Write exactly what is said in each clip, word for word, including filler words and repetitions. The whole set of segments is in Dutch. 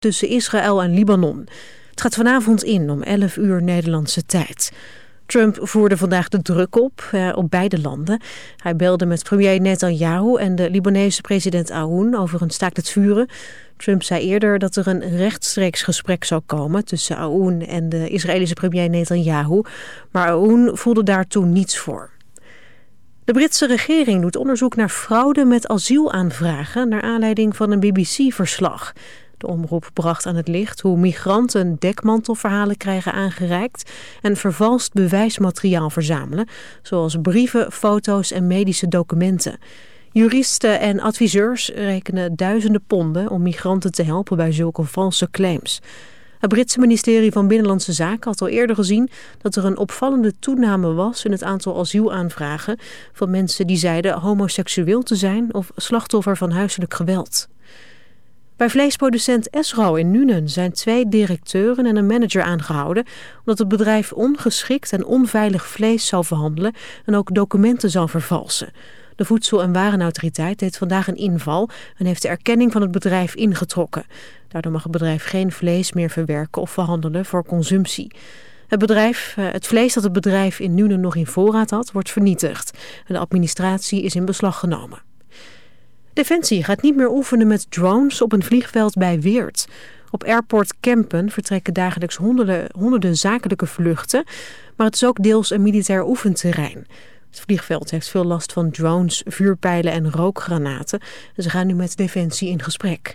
tussen Israël en Libanon. Het gaat vanavond in om elf uur Nederlandse tijd. Trump voerde vandaag de druk op, eh, op beide landen. Hij belde met premier Netanyahu en de Libanese president Aoun over een staakt het vuren. Trump zei eerder dat er een rechtstreeks gesprek zou komen tussen Aoun en de Israëlische premier Netanyahu. Maar Aoun voelde daartoe niets voor. De Britse regering doet onderzoek naar fraude met asielaanvragen naar aanleiding van een B B C-verslag. De omroep bracht aan het licht hoe migranten dekmantelverhalen krijgen aangereikt en vervalst bewijsmateriaal verzamelen, zoals brieven, foto's en medische documenten. Juristen en adviseurs rekenen duizenden ponden om migranten te helpen bij zulke valse claims. Het Britse ministerie van Binnenlandse Zaken had al eerder gezien dat er een opvallende toename was in het aantal asielaanvragen van mensen die zeiden homoseksueel te zijn of slachtoffer van huiselijk geweld. Bij vleesproducent Esro in Nuenen zijn twee directeuren en een manager aangehouden omdat het bedrijf ongeschikt en onveilig vlees zou verhandelen en ook documenten zou vervalsen. De Voedsel- en Warenautoriteit deed vandaag een inval en heeft de erkenning van het bedrijf ingetrokken. Daardoor mag het bedrijf geen vlees meer verwerken of verhandelen voor consumptie. Het, bedrijf, het vlees dat het bedrijf in Nuenen nog in voorraad had, wordt vernietigd. En de administratie is in beslag genomen. Defensie gaat niet meer oefenen met drones op een vliegveld bij Weert. Op Airport Kempen vertrekken dagelijks honderden, honderden zakelijke vluchten, maar het is ook deels een militair oefenterrein. Het vliegveld heeft veel last van drones, vuurpijlen en rookgranaten. En ze gaan nu met Defensie in gesprek.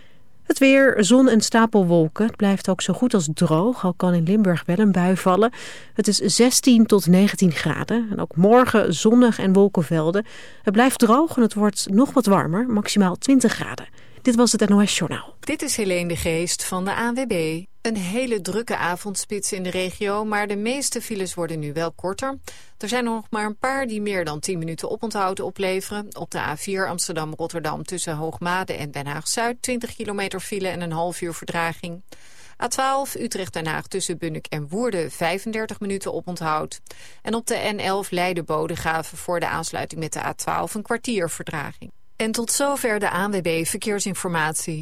Het weer, zon en stapelwolken. Het blijft ook zo goed als droog, al kan in Limburg wel een bui vallen. Het is zestien tot negentien graden. En ook morgen zonnig en wolkenvelden. Het blijft droog en het wordt nog wat warmer, maximaal twintig graden. Dit was het N O S-journaal. Dit is Helene de Geest van de A N W B. Een hele drukke avondspits in de regio, maar de meeste files worden nu wel korter. Er zijn er nog maar een paar die meer dan tien minuten oponthoud opleveren. Op de A vier Amsterdam-Rotterdam tussen Hoogmade en Den Haag-Zuid twintig kilometer file en een half uur vertraging. A twaalf Utrecht-Den Haag tussen Bunnik en Woerden vijfendertig minuten oponthoud. En op de N elf Leiden-Bodegraven voor de aansluiting met de A twaalf een kwartier vertraging. En tot zover de A N W B Verkeersinformatie.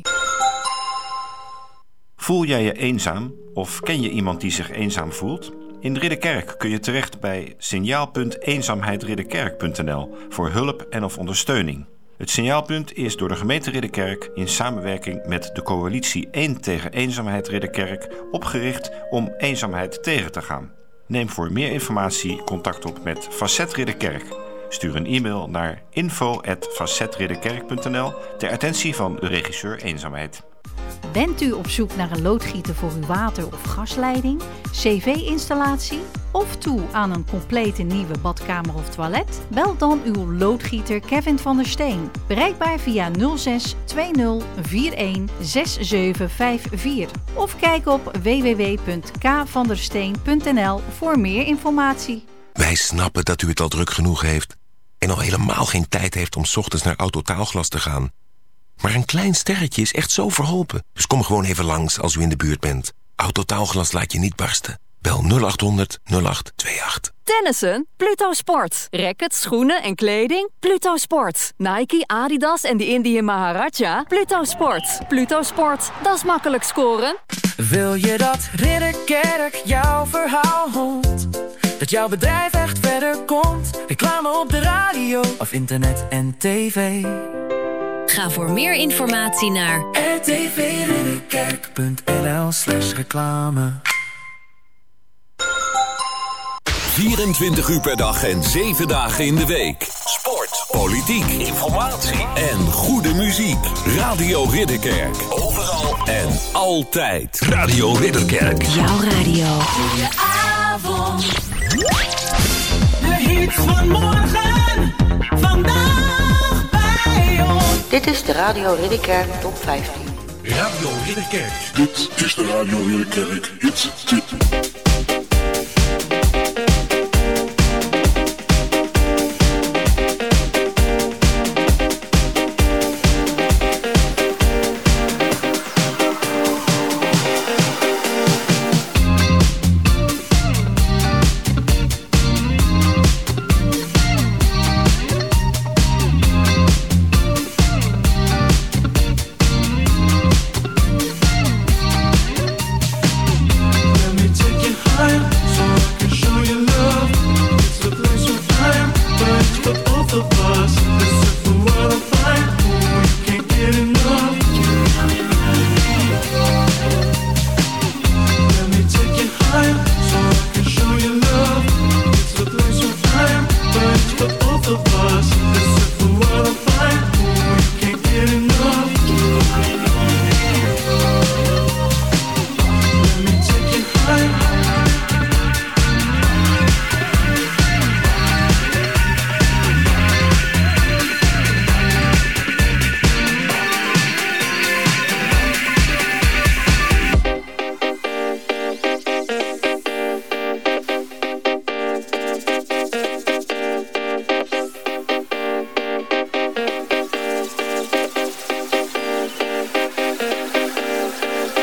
Voel jij je eenzaam of ken je iemand die zich eenzaam voelt? In Ridderkerk kun je terecht bij signaal punt eenzaamheid ridderkerk punt n l voor hulp en of ondersteuning. Het signaalpunt is door de gemeente Ridderkerk in samenwerking met de coalitie één tegen eenzaamheid Ridderkerk opgericht om eenzaamheid tegen te gaan. Neem voor meer informatie contact op met Facet Ridderkerk. Stuur een e-mail naar info at facetridderkerk punt n l ter attentie van de regisseur Eenzaamheid. Bent u op zoek naar een loodgieter voor uw water- of gasleiding, C V-installatie of toe aan een complete nieuwe badkamer of toilet? Bel dan uw loodgieter Kevin van der Steen. Bereikbaar via nul zes twintig eenenveertig zevenenzestig vijfenveertig of kijk op w w w punt k van der steen punt n l voor meer informatie. Wij snappen dat u het al druk genoeg heeft en al helemaal geen tijd heeft om 's ochtends naar Autotaalglas te gaan. Maar een klein sterretje is echt zo verholpen. Dus kom gewoon even langs als u in de buurt bent. Autotaalglas laat je niet barsten. Bel nul acht honderd nul acht tweeëntwintig. Tennissen? Pluto Sport. Rackets, schoenen en kleding? Pluto Sport. Nike, Adidas en de Indian Maharaja? Pluto Sport. Pluto Sport. Dat is makkelijk scoren. Wil je dat Ridderkerk jouw verhaal hoort? Dat jouw bedrijf echt verder komt? Reclame op de radio of internet en tv? Ga voor meer informatie naar r t v ridderkerk punt n l slash reclame. vierentwintig uur per dag en zeven dagen in de week. Sport, politiek, informatie en goede muziek. Radio Ridderkerk. Overal en altijd. Radio Ridderkerk. jouw radio. Goedenavond. De hits van morgen. Vandaag bij ons. Dit is de Radio Ridderkerk Top vijftien. Radio Ridderkerk. Dit is de Radio Ridderkerk Hits Tip.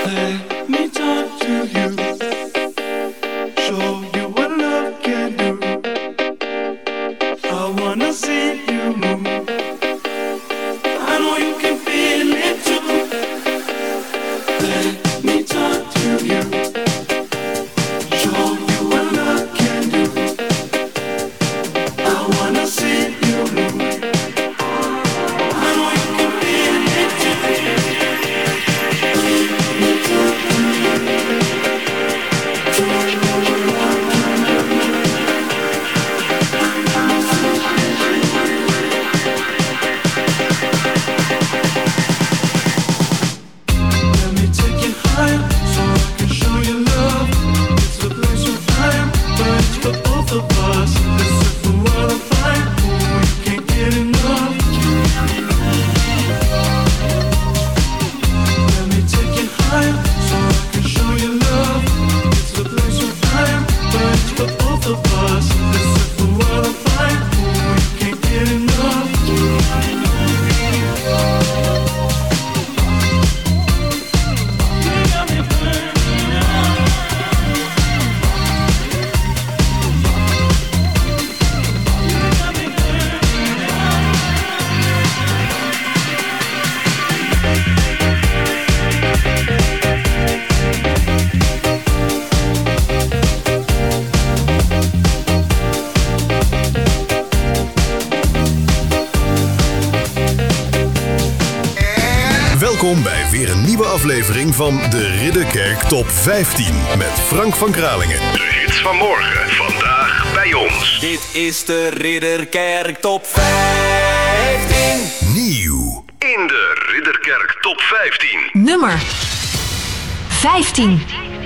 Let me talk to you, show you what love can do. I wanna see you move. I know you can feel it too. Let me talk to you, show you what love can do. I wanna see you move. I know you can feel it too. Let me talk to you. Welkom bij weer een nieuwe aflevering van de Ridderkerk Top vijftien met Frank van Kralingen. De hits van morgen, vandaag bij ons. Dit is de Ridderkerk Top vijftien. Nieuw. In de Ridderkerk Top vijftien. Nummer vijftien.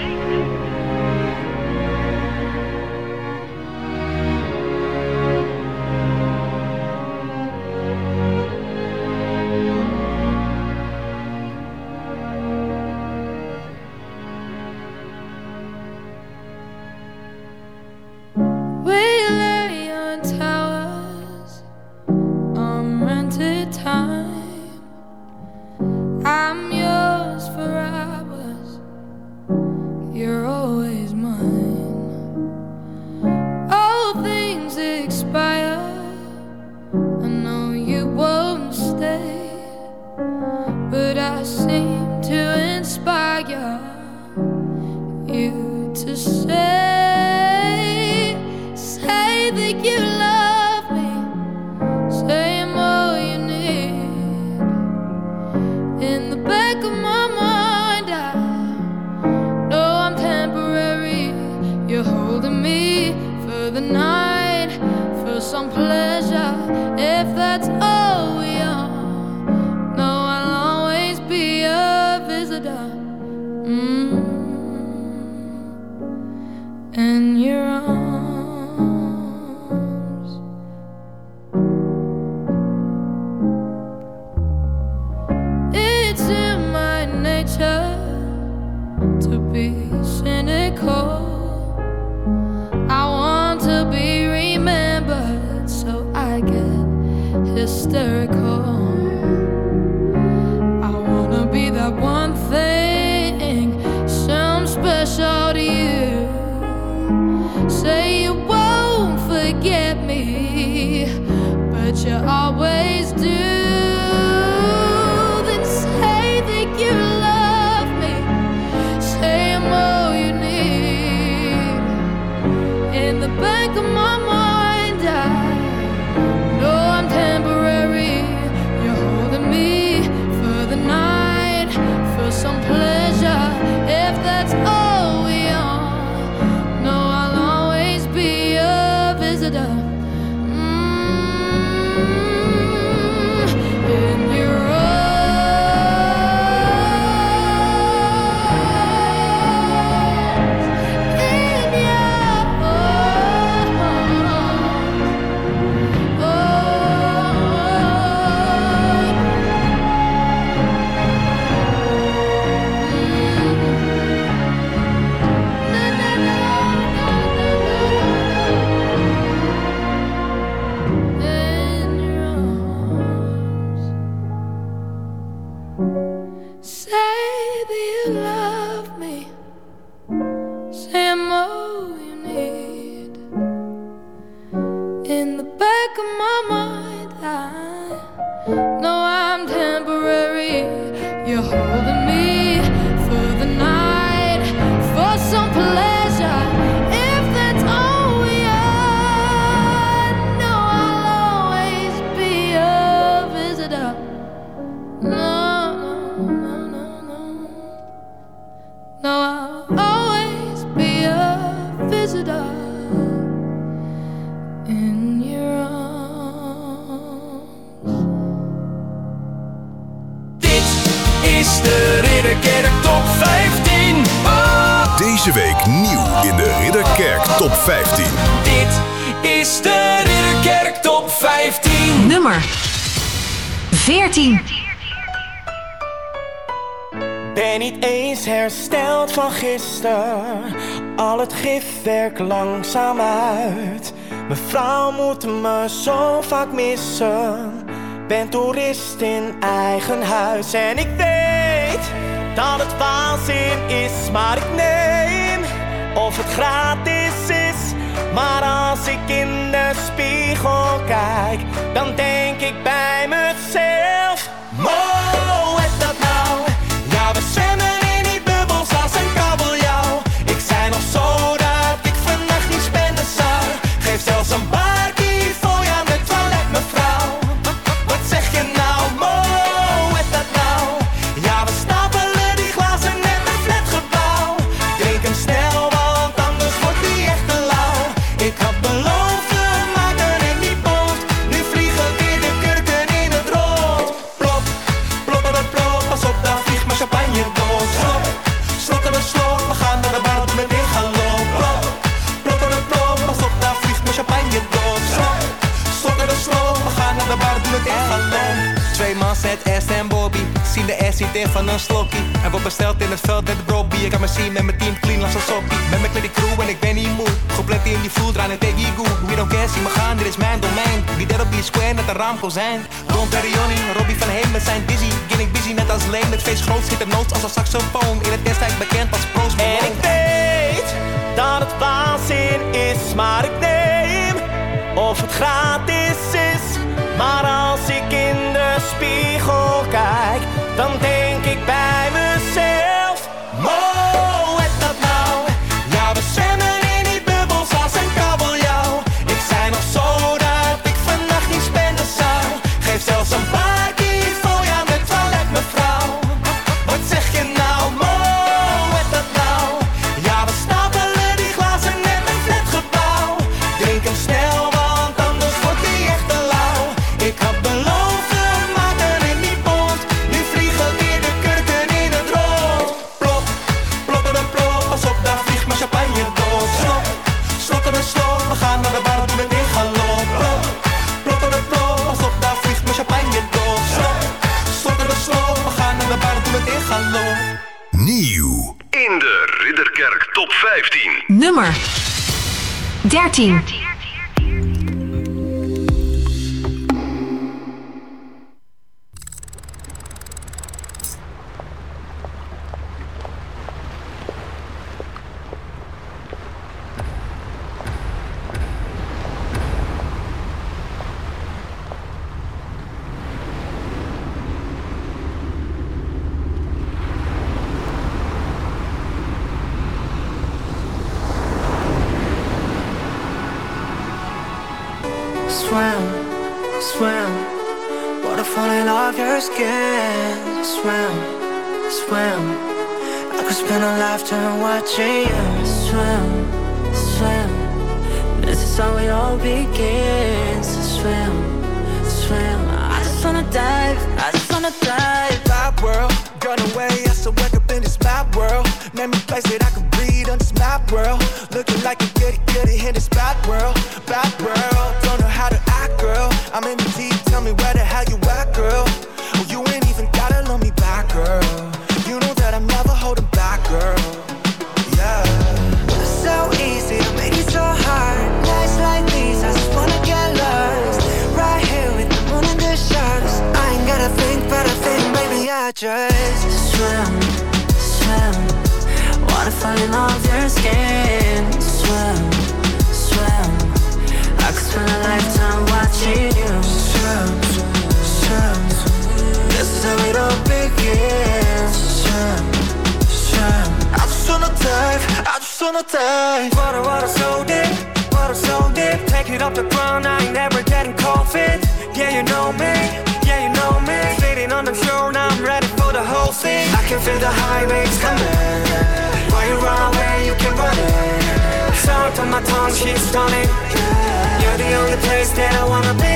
I'm yours for hours. You're always mine. All things expire. I know you won't stay, but I seem to inspire you to say, say that you love me. Say I'm all you need. In the back of my mind, I know I'm temporary. You're holding me for the night, for some pleasure. If that's all we are, no, I'll always be a visitor. Mm. In your arms. It's in my nature to be cynical. I want to be remembered, so I get hysterical. I wanna be that one thing week nieuw in de Ridderkerk Top vijftien. Dit is de Ridderkerk Top vijftien. Nummer veertien. Ben niet eens hersteld van gisteren. Al het gif werkt langzaam uit. Mijn vrouw moet me zo vaak missen. Ben toerist in eigen huis. En ik weet dat het waanzin is, maar ik neem of het gratis is. Maar als ik in de spiegel kijk, dan denk ik bij mezelf: Mo, is dat nou? Ja, we zwemmen in die bubbels als een kabeljauw. Ik zei nog zo dat ik vannacht niet spenden zou. Geef zelfs een barkie voor je aan het toilet, mevrouw. Wat zeg je nou, Mo, is dat nou? Ja, we stapelen die glazen net een flatgebouw. Drink hem snel, want anders wordt die echt te lauw. Ik had beloofd, we maken het niet boos. Nu vliegen weer de kurken in het rood. Plop, plop, plop, plop, pas op, daar vliegt mijn champagne dood. Slok, slokken we slok, we gaan naar de bar met in gaan lopen. Plop, plop, plop, pas op, daar vliegt mijn champagne dood. Slok, slokken we slok, we gaan naar de bar met in gaan lopen. Twee man zet S en Bobby. Zien de S niet in van een slokkie. En wordt besteld in het veld met de Robbie. Ik kan me zien met mijn team clean als een soppie. Ben met die crew en ik ben niet moe. Gepland in die vloed, draaien tegen die goe. We don't care, zie me gaan, dit is mijn domein. Wie daar op die square net een raamkozijn. Don Perrioni, Robbie van Heem met zijn dizzy. Getting busy net als Leen. Het feest groot schiet er notes als een saxofoon. In het destijk bekend als Post Malone. En ik weet dat het waanzin is, maar ik neem of het gratis is. Maar als ik in de spiegel kijk, dan denk ik bij mezelf: Mo, is dat nou? Ja, we zwemmen in die bubbels als een kabeljauw. Ik zei nog zo dat ik vannacht niet spenden zou. Geef zelfs een barkie voor je aan het toilet, mevrouw. Wat zeg je nou, Mo, is dat nou? Ja, we stapelen die glazen net een flatgebouw. Drink hem snel, want anders wordt die echt te lauw. Ik had beloofd, we maken het niet bond. Nu vliegen weer de kurken in het rood. Plop, plop en plop, pas op, daar vliegt mijn champagne dood. Slok, slokken we slok, we gaan naar de bar met in gaan lopen. Plop en plop, pas op, daar vliegt mijn champagne dood. Slok, slokken we slok, we gaan naar de bar met in gaan lopen. Nieuw in de Ridderkerk Top vijftien. Nummer dertien. Swim, swim, waterfall in off your skin. Swim, swim, I could spend a lifetime watching you. Swim, swim, this is how it all begins. Swim, swim, I just wanna dive, I just wanna dive. Bad world, run away, I still wake up in this bad world. Name a place that I can breathe on this map world. Looking like a goody goody in this bad world, bad world. Don't know how to act, girl. I'm in the deep, tell me where the hell you at, girl. Oh, you ain't even gotta love me back, girl. You know that I'm never holding back, girl. Yeah. So easy, I made it so hard. Nights like these, I just wanna get lost. Right here with the moon and the stars. I ain't gotta think, but I think, baby, I just swim, swim. Wanna fall in off your skin. Swim, swim. I could spend a lifetime watching you. Swim, swim. This is how it all begins. Swim, swim. I just wanna dive, I just wanna dive. Water, water so deep, water so deep. Take it off the ground, I ain't never getting cold feet. Yeah, you know me, yeah, you know me. Sitting on the shore, now I'm ready for the whole thing. I can feel the high waves coming. While you run away, you can run it. Sound on my tongue, she's stunning. You're the only place that I wanna be.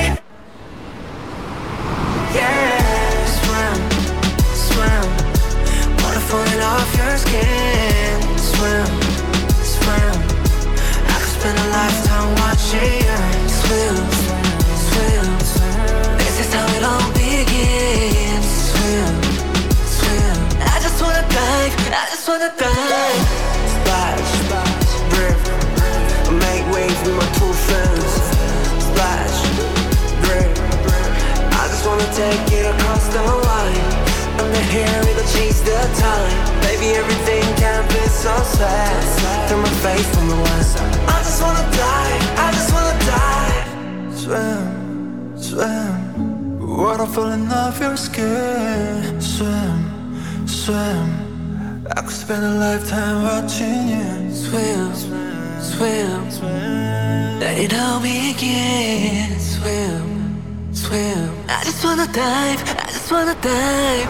Yeah, swim, swim. Water falling off your skin. Swim, wanna dive. Splash, splash, river. Make waves with my two friends. Splash, river. I just wanna take it across the line. Under here, it'll change the time. Baby, everything can be so sad. Turn my face from the west. I just wanna die, I just wanna die. Swim, swim. Water falling off your skin. Swim, swim. I could spend a lifetime watching you. Swim, swim, swim. Let it all begin. Swim, swim. I just wanna dive, I just wanna dive.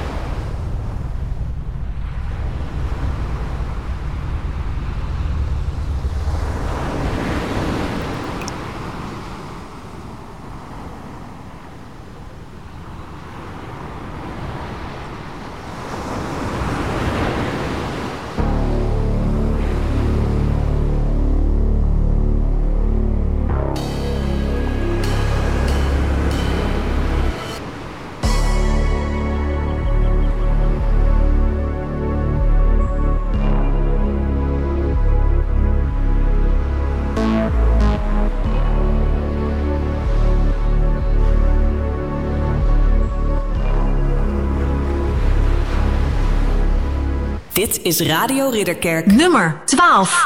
Dit is Radio Ridderkerk. Nummer twaalf.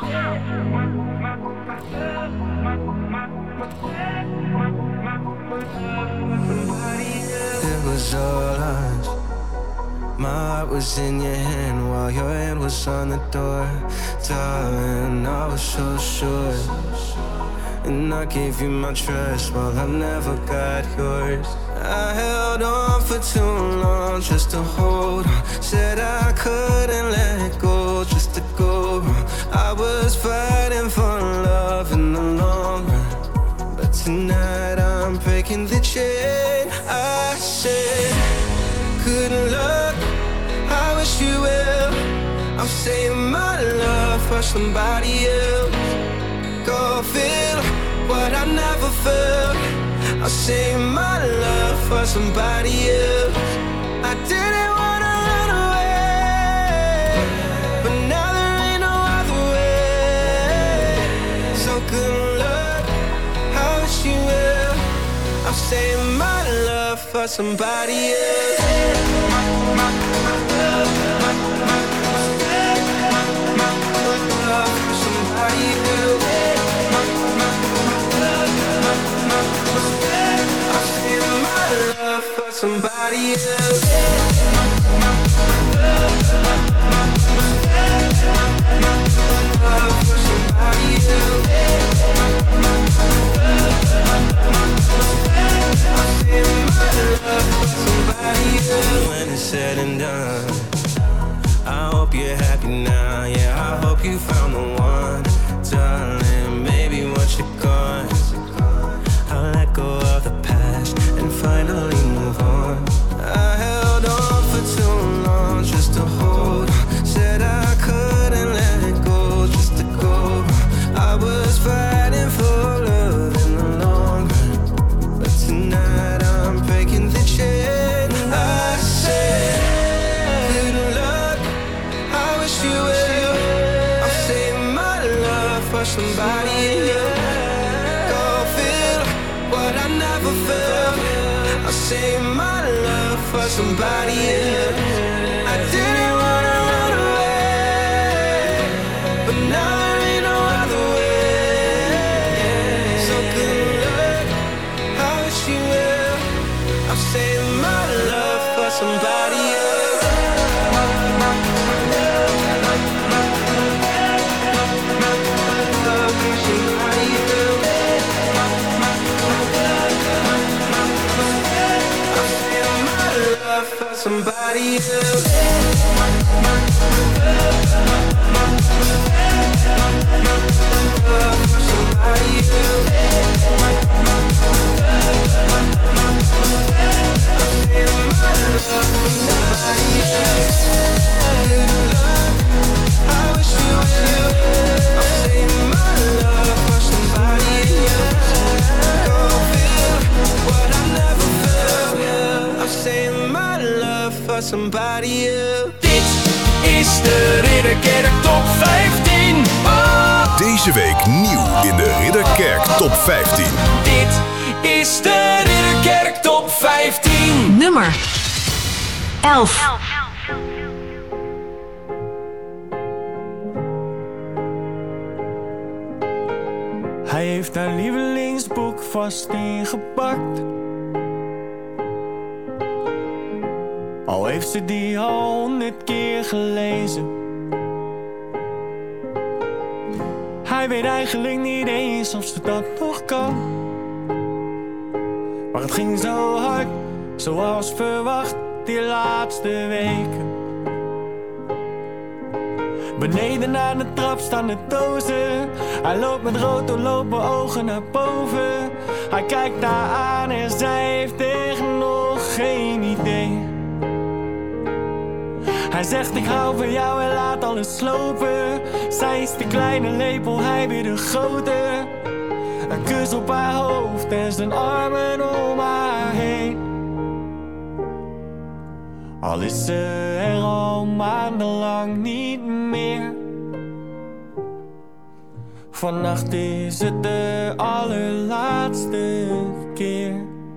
It was all us. My heart was in your hand while your hand was on the door. Darling, I was so sure. And I gave you my trust while I never got yours. I held on for too long just to hold on. Said I couldn't let it go just to go wrong. I was fighting for love in the long run. But tonight I'm breaking the chain. I said, good luck, I wish you well. I'm saving my love for somebody else. Go feel what I never felt. I'll save my love for somebody else. I didn't wanna run away, but now there ain't no other way. So good luck, I wish you well. I'll save my love for somebody else. My, my, my love, my, my, my, my love for somebody else. Love for somebody else. Love for somebody else. When it's said and done, I hope you're happy now. Yeah, I hope you found the one, darling. Maybe once you're gone, I'll let go of the past and finally move on. I held on for too long just to hold on. Said I couldn't let it go just to go. I was fighting for love in the long run. But tonight I'm breaking the chain. I said, good luck, I wish you well. I'm saving my love for somebody else. I'll save my love for somebody else. I didn't wanna run away, but now there ain't no other way. So good luck, I wish you well. I'll save my love for somebody else. Love for somebody else. Love for somebody else. Love for somebody else. I wish you well. I'm saving my love for somebody else. Go feel what I never felt. I'm saving my love for somebody else. Ridderkerk Top vijftien. Oh. Deze week nieuw in de Ridderkerk Top vijftien. Dit is de Ridderkerk Top vijftien. Nummer elf. Hij heeft haar lievelingsboek vast ingepakt. Al heeft ze die al honderd keer gelezen. Hij weet eigenlijk niet eens of ze dat nog kan. Maar het ging zo hard, zoals verwacht, die laatste weken. Beneden aan de trap staan de dozen. Hij loopt met rood doorlopen ogen naar boven. Hij kijkt haar aan en zij heeft echt nog geen idee. Hij zegt ik hou van jou en laat alles slopen. Zij is de kleine lepel, hij weer de grote. Een kus op haar hoofd en zijn armen om haar heen. Al is ze er al maandenlang niet meer. Vannacht is het de allerlaatste keer.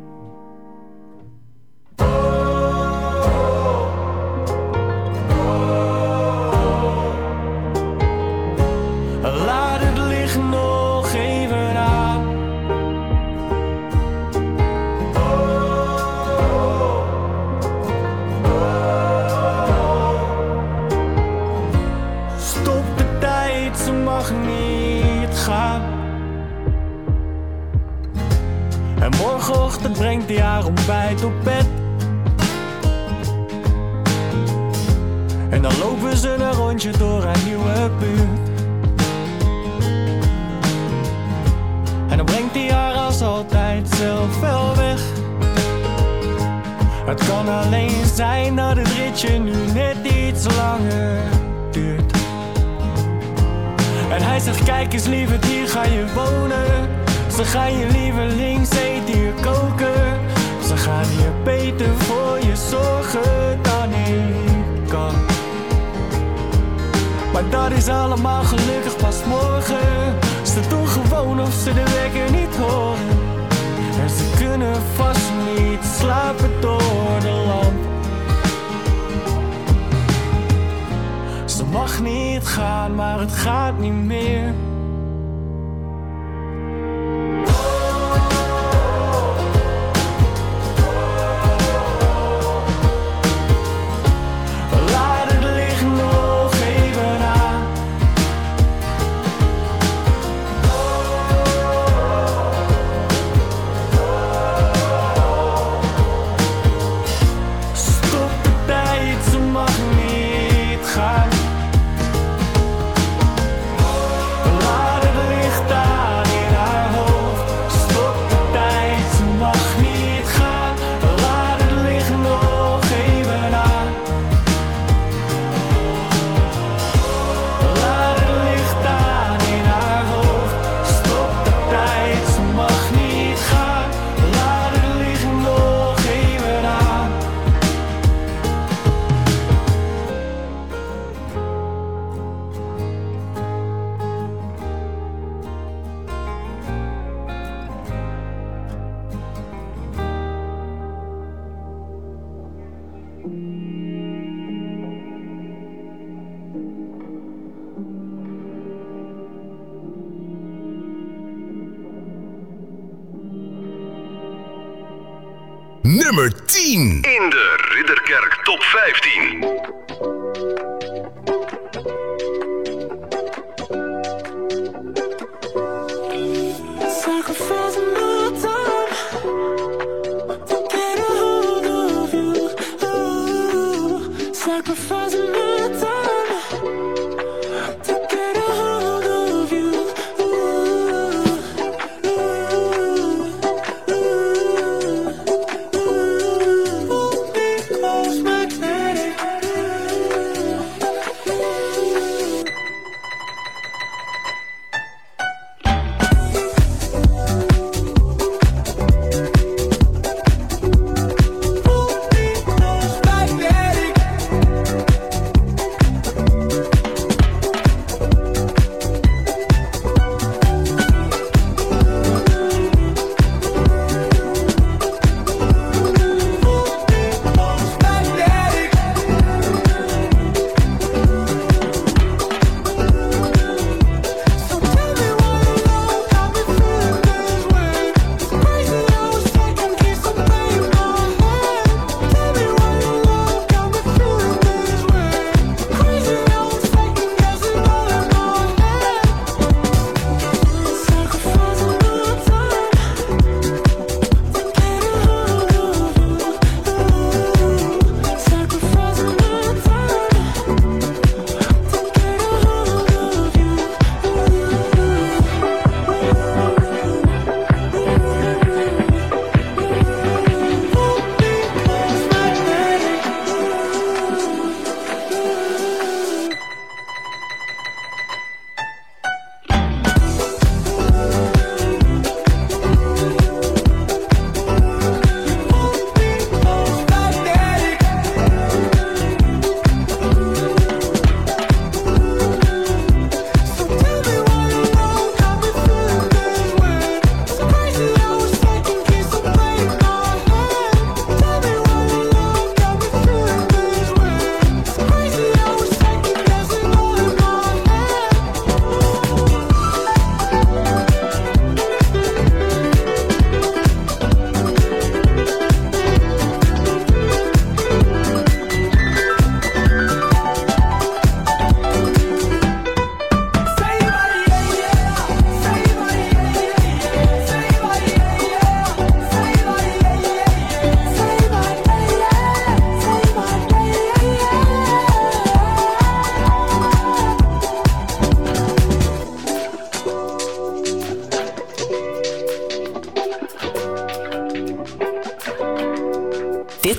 Laat het licht nog even aan. Stop de tijd, ze mag niet gaan. En morgenochtend brengt hij haar ontbijt op bed. En dan lopen ze een rondje door haar nieuwe buurt. En dan brengt hij haar als altijd zelf wel weg. Het kan alleen zijn dat het ritje nu net iets langer duurt. En hij zegt kijk eens lieverd, hier ga je wonen. Ze gaan je lievelingseten hier koken. Ze gaan hier beter voor je zorgen dan ik kan. Maar dat is allemaal gelukkig pas morgen. Ze doen gewoon of ze de wekker niet horen. En ze kunnen vast niet slapen door de lamp. Ze mag niet gaan, maar het gaat niet meer. Nummer tien. In de Ridderkerk Top vijftien.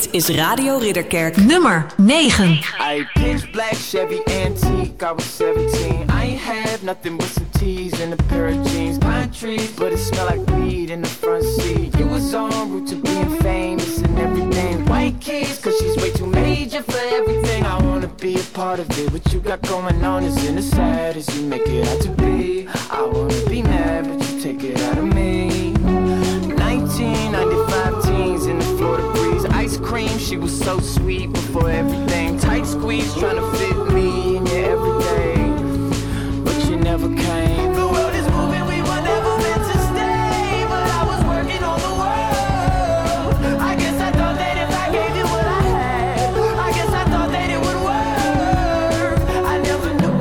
is Radio Ridderkerk. Nummer negen. I pitch black Chevy antique, I was seventeen. I ain't have nothing but some tees and a pair of jeans. Pine trees, but it smelled like weed in the front seat. You was en route to being famous and everything. White keys, cause she's way too major for everything. I wanna be a part of it. What you got going on isn't as sad as you make it out to be. I wanna be mad, but you take it out of me. nineteen ninety-five teens in the Florida breeze. Ice cream, she was so sweet before everything. Tight squeeze, trying to fit me in your everyday, but you never came. The world is moving, we were never meant to stay, but I was working on the world. I guess I thought that if I gave you what I had, I guess I thought that it would work. I never knew.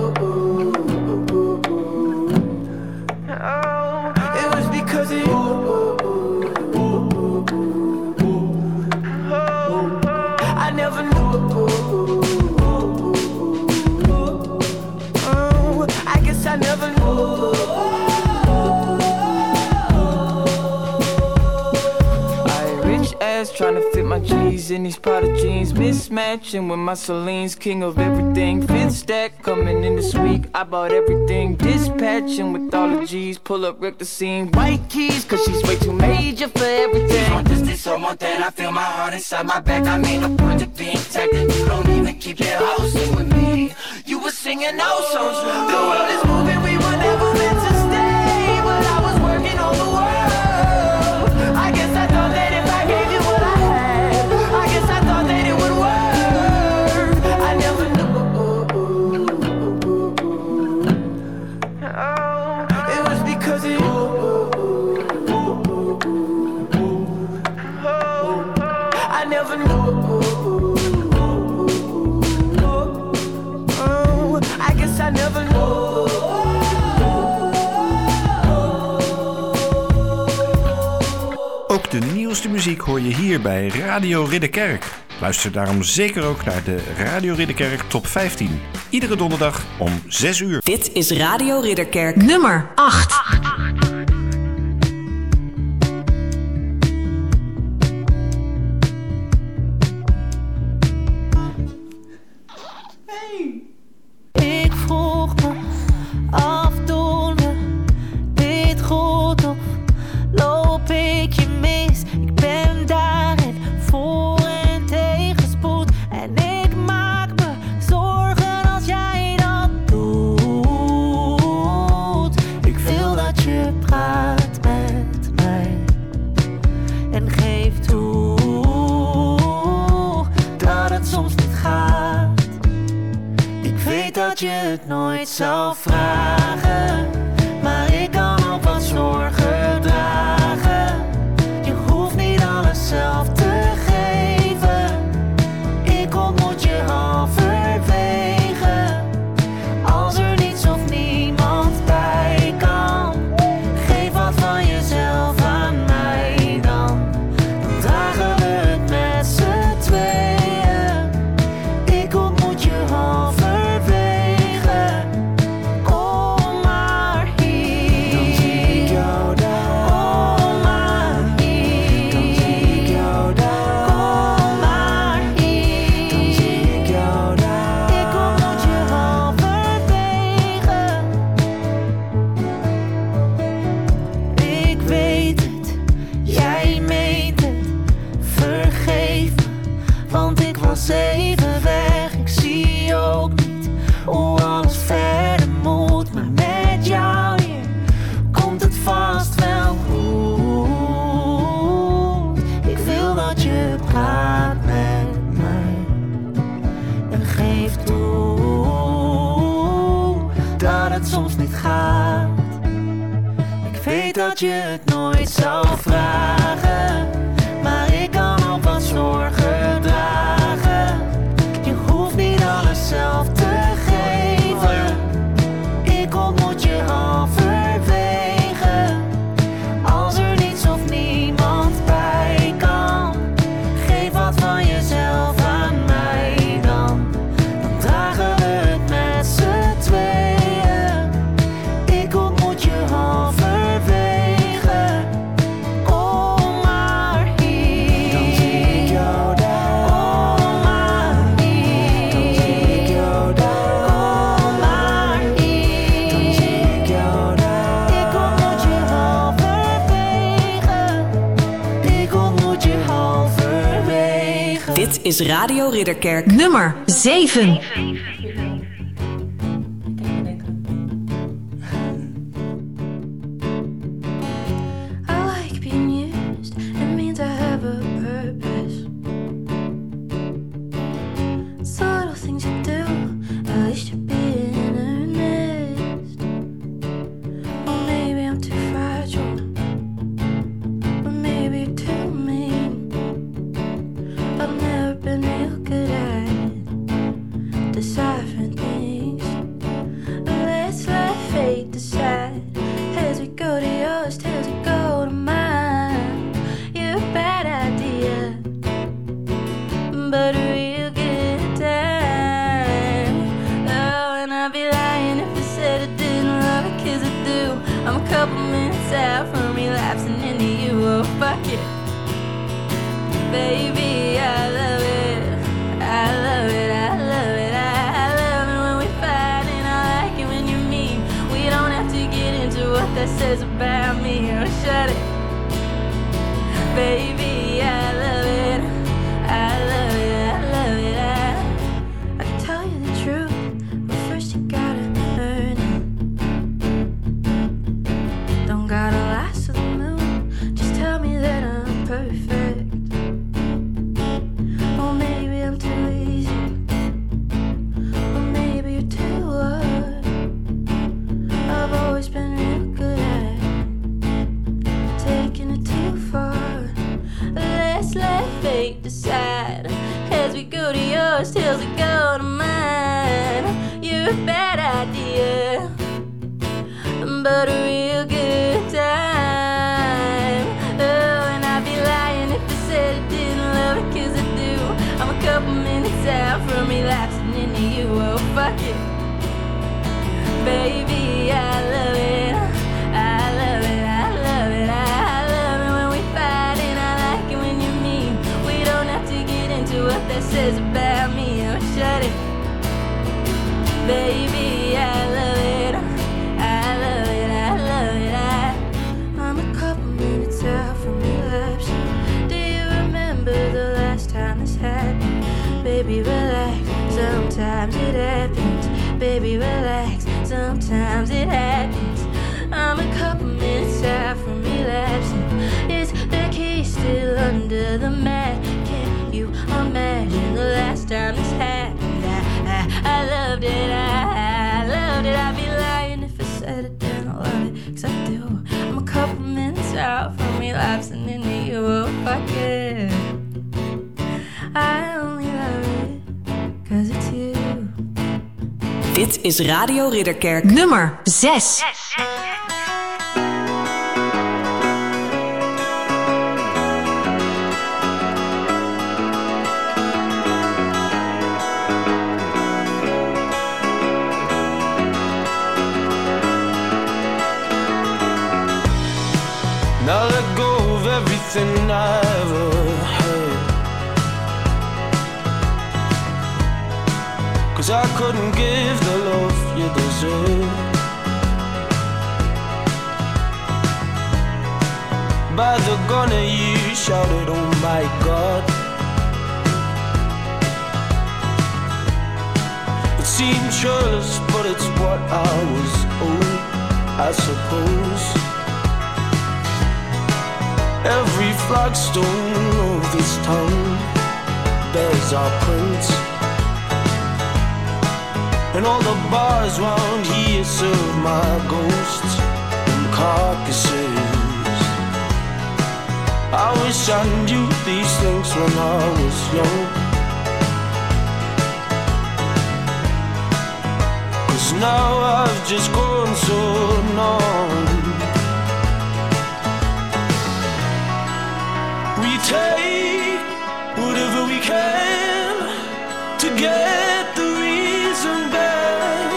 Oh, it was because of you. I never knew. Oh, I guess I never knew. I rich ass trying to fit my G's in these Prada jeans, mismatching with my Celine's king of everything. Fifth stack coming in this week. I bought everything, dispatching with all the G's. Pull up, wreck the scene. White keys, cause she's way too major for everything. On this, this, or more than I feel my heart inside my back. I made a point of being tagged, and you don't even keep your house in with me. You were singing those songs. The world is moving, we were never meant to stay, but I was working on the world. I guess I thought that if I gave you what I had, I guess I thought that it would work. I never knew. Oh, it was because of you. Oh, I never knew. Oh, I guess I never knew. Ook de nieuwste muziek hoor je hier bij Radio Ridderkerk. Luister daarom zeker ook naar de Radio Ridderkerk Top vijftien. Iedere donderdag om zes uur. Dit is Radio Ridderkerk. Nummer acht. Ik vroeg me af, doen we dit goed of loop ik je mis? Ik ben daarin voor en tegenspoed en ik maak me zorgen als jij dat doet. Ik wil dat je praat met mij en geef toe dat het soms niet gaat. Ik weet dat je het nooit zou vragen, maar ik kan ook wat zorgen dragen. Je hoeft niet alles zelf te geven. Ik ontmoet je halverwege. Als er niets of niemand bij kan, geef wat van jezelf aan mij dan. Dan dragen we het met z'n tweeën. Ik ontmoet je halverwege. Kom maar hier. Dan zie ik jou daar. Kom maar hier. Dan zie ik jou daar. Kom maar hier. Dan zie ik jou daar. Ik ontmoet je halverwege. Ik weet het, jij meent het. Vergeef me, want ik was even weg. Ik zie ook niet hoe alles verder moet, maar met jou hier komt het vast wel goed. Ik wil dat je praat met mij en geef toe dat het soms niet gaat. Ik weet dat je het nooit zou vragen, maar ik kan ook wat zorgen dragen. Je hoeft niet alles zelf te geven. Ik ontmoet je halverwege. Als er niets of niemand bij kan, geef wat van jezelf aan mij dan. Dan dragen we het met z'n tweeën. Ik ontmoet je halverwege. Kom maar is Radio Ridderkerk. Nummer zeven. Dit is Radio Ridderkerk. Nummer zes. Now let go of everything I ever heard, 'cause I couldn't give the love you deserve. By the gunner you shouted, oh my God. It seemed churlish, but it's what I was owed, I suppose. Every flagstone of this town bears our prints, and all the bars round here serve my ghosts and carcasses. I wish I knew these things when I was young, 'cause now I've just grown so numb. We take whatever we can to get the reason back,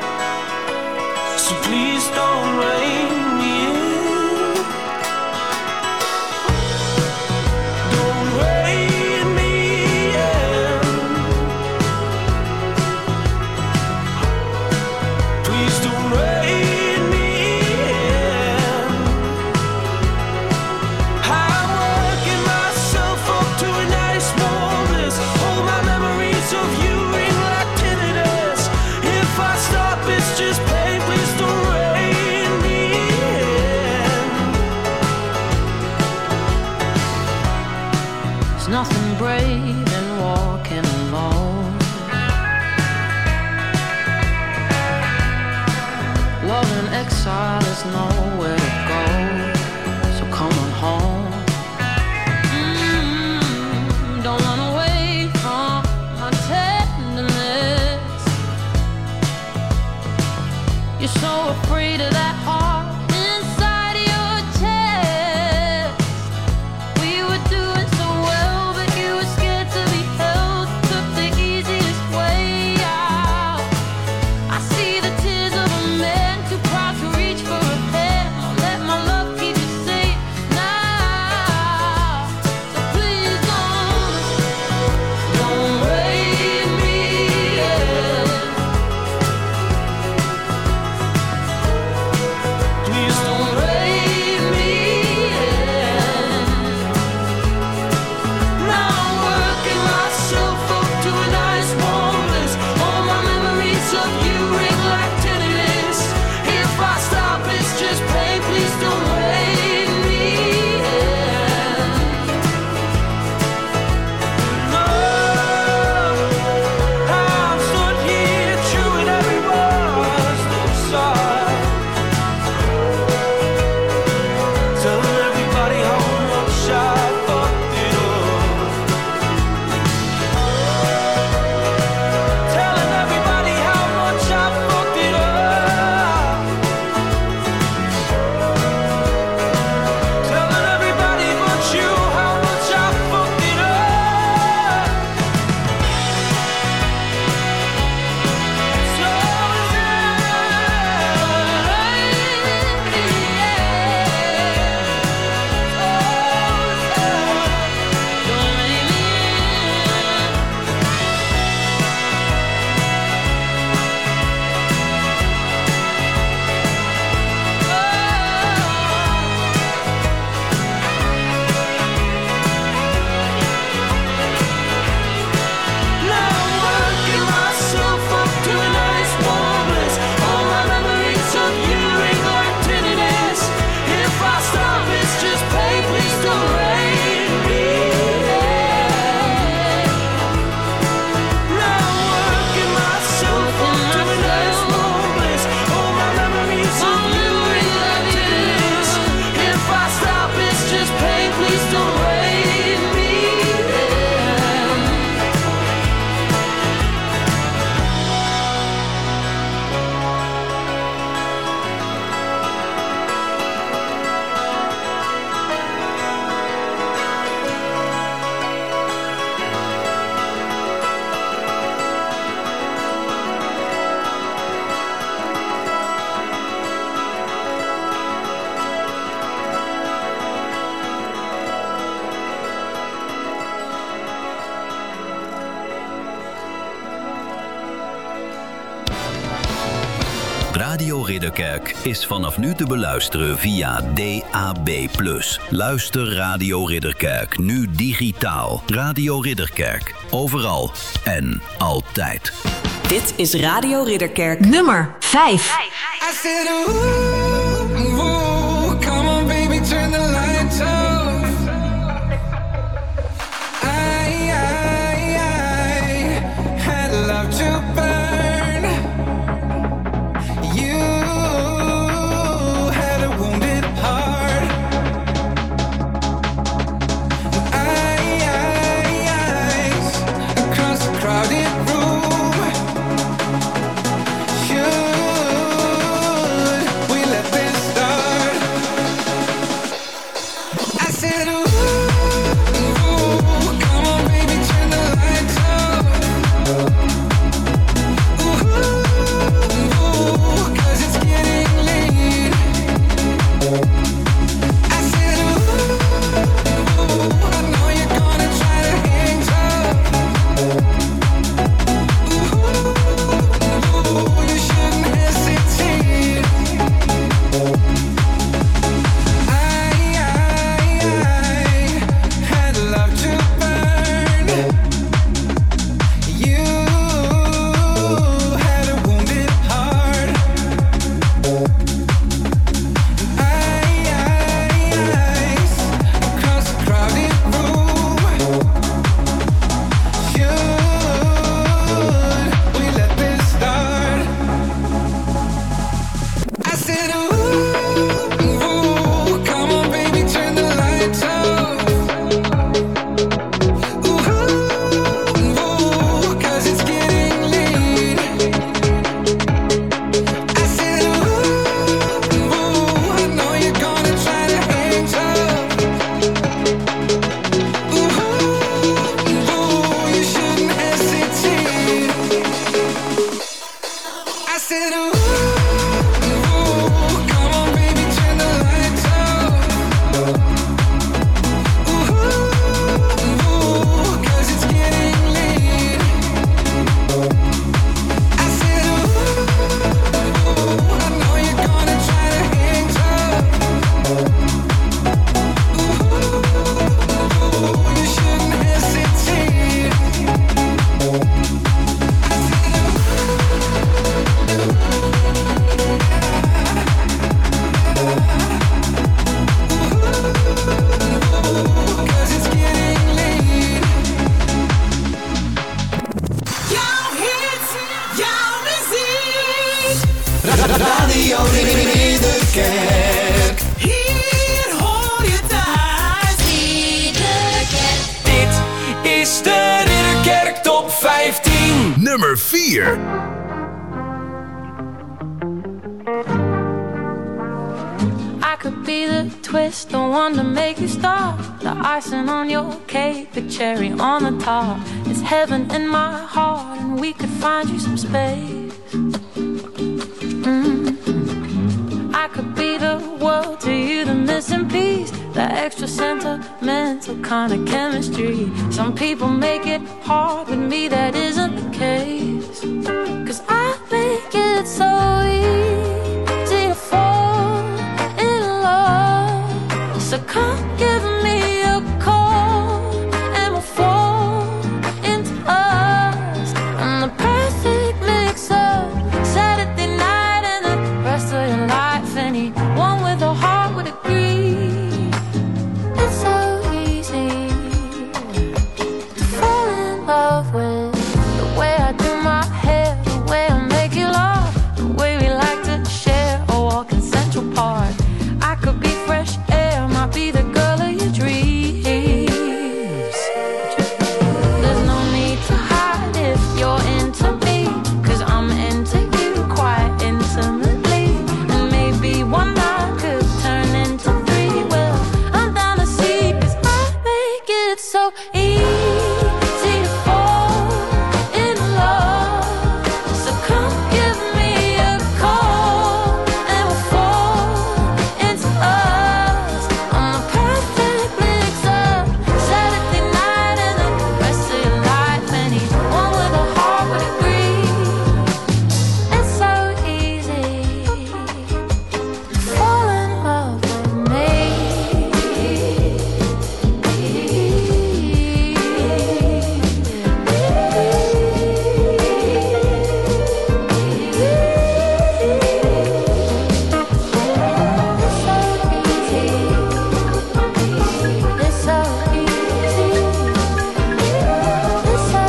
so please don't rein me in. Don't rein me in. Please don't rein me in. I'm working myself up to a nice warm bliss. exile, there's nowhere to go. So come on home. Mm, don't run away from my tenderness. You're so afraid of that heart inside your chest. We were doing so well, but you were scared to be held. Took the easiest way out. I see the tears of a man too proud to reach for a hand. I'll let my love keep you safe now. So please don't, don't wake me up. Please don't wake me up. Now I'm working myself up to a nice warm bliss. All my memories of you ring like tinnitus. If I stop, it's just pain. Please don't wake me up. No, I'm stood here chewing every word inside, telling everybody how much I fucked it up. Telling everybody how much I fucked it up. Telling everybody but you how much I fucked it up. So now I'm working myself up to a nice warm bliss. All my memories of you ring like tinnitus. If I stop, it's just pain. Please don't wake me up. Now I'm working myself up to a nice warm bliss. All my memories of you ring like tinnitus. If I stop, it's just pain. Please don't wake me up. Radio Ridderkerk is vanaf nu te beluisteren via D A B plus. Luister Radio Ridderkerk, nu digitaal. Radio Ridderkerk, overal en altijd. Dit is Radio Ridderkerk. Nummer vijf. I said, ooh, ooh, come on baby, turn the lights off. I, I, I had love to burn. You had a wounded heart. I, I, eyes across the crowded room. Should we let I said, ooh, ooh, come on, baby, turn the lights off. Ooh, ooh, 'cause it's getting late. I said, ooh, ooh, I know you're gonna try to hang tough. Ooh, ooh, you shouldn't hesitate. Radio Ridderkerk. Hier hoor je thuis. Ridderkerk. Dit is de Ridderkerk Top vijftien. Nummer vier. I could be the twist, the one to make you stop. The icing on your cake, the cherry on the top. It's heaven in my heart, and we could find you some space. Mm. I could be the world to you, the missing piece, the extra sentimental kind of chemistry. Some people make it hard, with me that isn't the case. 'Cause I make it so easy to fall in love. So come give me a call and we'll fall into us. I'm the perfect mix of Saturday night and the rest of your life. Anyone with a heart would agree. It's so easy to fall in love with the way I do my hair, the way I make you laugh, the way we like to share a walk in Central Park. I could be fresh air, might be the girl of your dreams. There's no need to hide if you're into me, 'cause I'm into you quite intimately. And maybe one night could turn into three. Well, I'm down to see, 'cause I make it so easy to fall in love. So come give me a call and we'll fall into us. I'm the perfect mix of Saturday night and the rest of your life. Anyone with a heart would agree. It's so easy to fall in love with me. It's so easy. It's so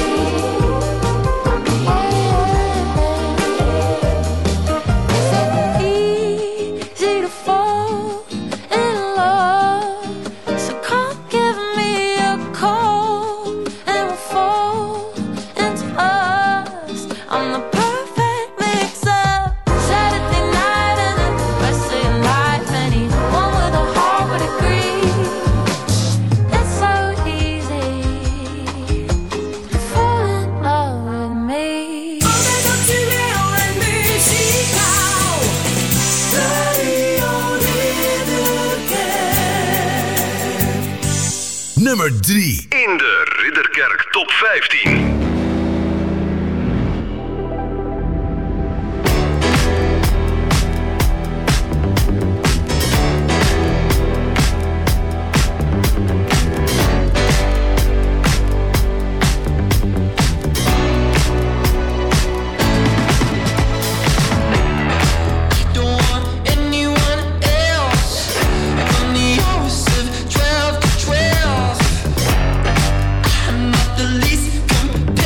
easy to fall in love. So come give me a call and we'll fall into us. I'm the perfect mix of Saturday night and the rest of your life. Anyone with a heart would agree. It's so easy to fall in love with me. Altijd actueel en muzikaal. Radio Ridderkerk. Nummer drie. In de Ridderkerk Top vijftien. Don't want anyone else. From the hours of twelve to twelve. I'm not the least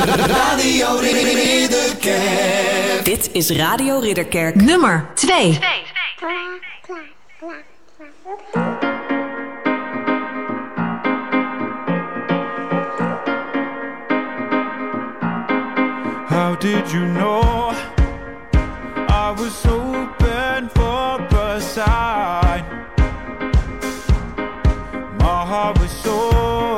Radio Ridderkerk. Dit is Radio Ridderkerk. Nummer twee. How did you know I was open for a sign? My heart was so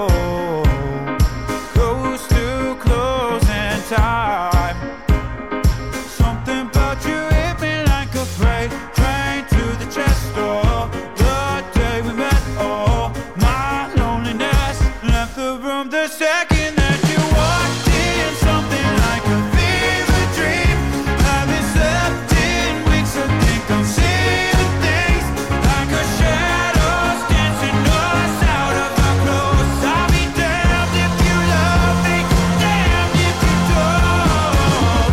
close to closing time. Something about you hit me like a freight train to the chest door. The day we met, oh, my loneliness left the room the second that you walked in. Something like a fever dream. Haven't slept in weeks, I think I'm seeing things like a shadows dancing us out of our clothes. I'll be damned if you love me, damned if you don't.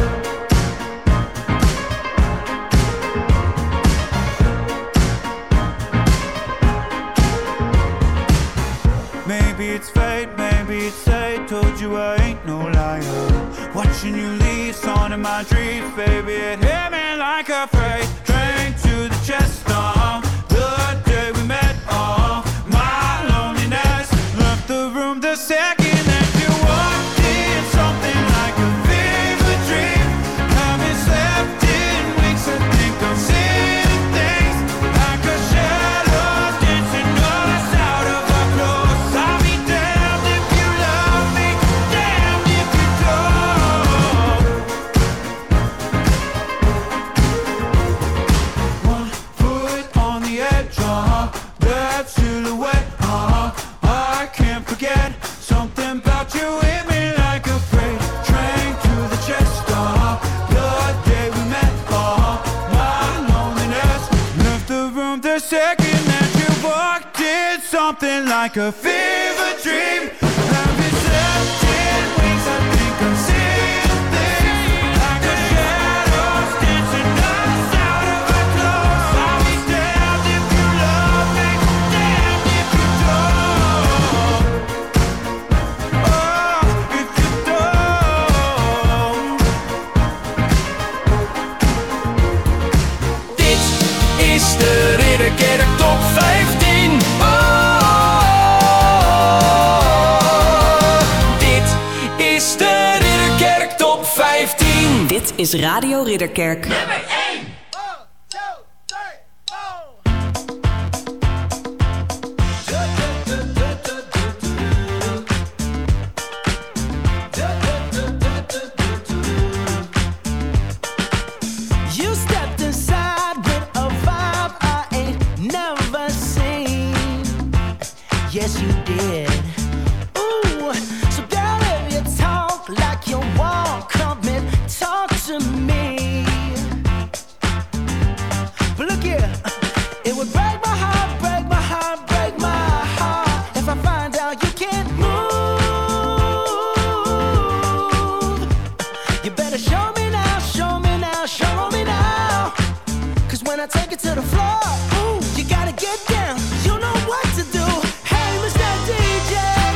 Maybe it's fate, maybe it's fate. Told you I ain't no liar. Watching you leave, on in my dreams, baby, it hit me like a freight train to the chest. Oh, the day we met, oh, my loneliness left the room the second that you walked in. Something like a fever dream. Haven't slept in weeks, I think I'm seeing things like a shadows dancing us out of our clothes. I'll be damned if you love me, damned if you don't. One foot on the edge, uh-huh, that silhouette, uh-huh, I can't forget. Something about you hit me like a freight train to the chest, uh-huh, the day we met, uh-huh, my loneliness left the room the second that you walked in. Something like a fever dream. Haven't slept in weeks, I think I'm seeing things like a shadows dancing us out of our clothes. I'll be damned if you love me, damned if you don't. Oh, if you don't. Dit is de Ridderkerk Top vijftien. Oh, dit is de Ridderkerk Top vijftien. Dit is Radio Ridderkerk. Nummer één. You stepped inside with a vibe I ain't never seen. Yes, you did. Ooh, so girl, if you talk like you walk, come and talk to me. But look here, it would break my heart, break my heart, break my heart if I find out you can't move. You better show me now, show me now, show me now. Cause when I take it to the floor, ooh, you gotta get down. You know what to do. Hey, Mister D J,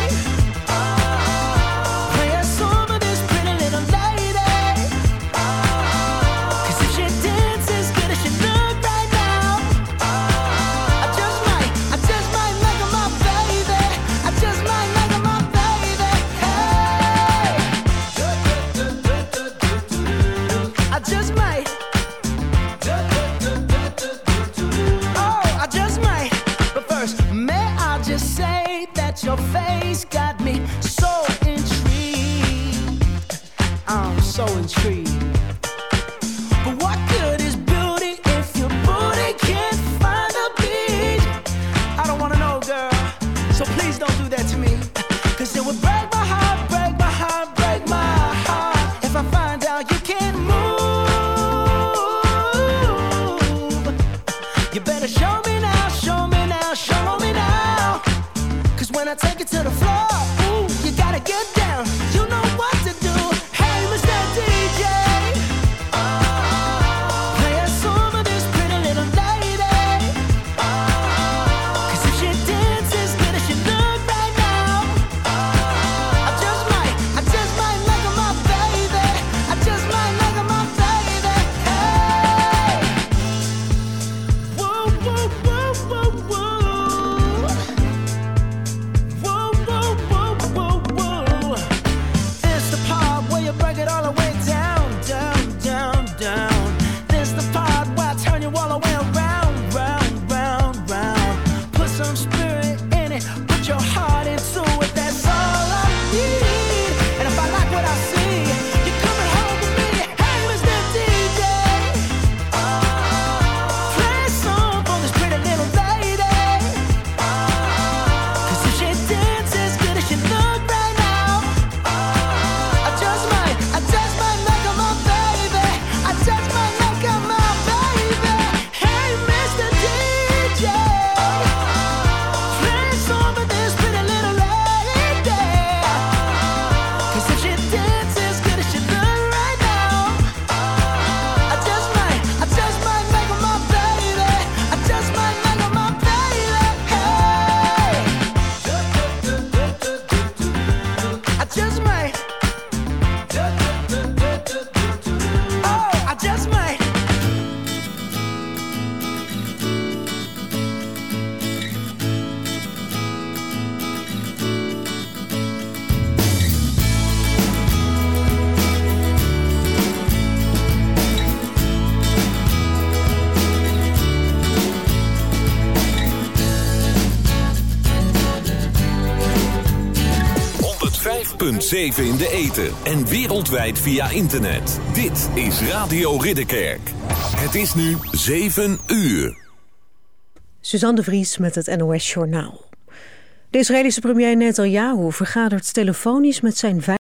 play a song for this pretty little lady. Cause if she dances good as she look right now, I just might, I just might make her my baby. I just might make her my baby. Hey, I just might. Oh, I just might. But first, may I just say that your face got me so intrigued. I'm so intrigued. But what good is beauty if your booty can't find a beat? I don't wanna know, girl. So please don't do that to me. Cause it would break my heart, break my heart, break my heart if I find out you can't move. You better show me now, show me now, show me now. Cause when I take it to the floor, ooh, you gotta get down. You know what to do. Hey, Mister D J, punt zeven in de ether en wereldwijd via internet. Dit is Radio Ridderkerk. Het is nu zeven uur. Suzanne de Vries met het N O S Journaal. De Israëlische premier Netanyahu vergadert telefonisch met zijn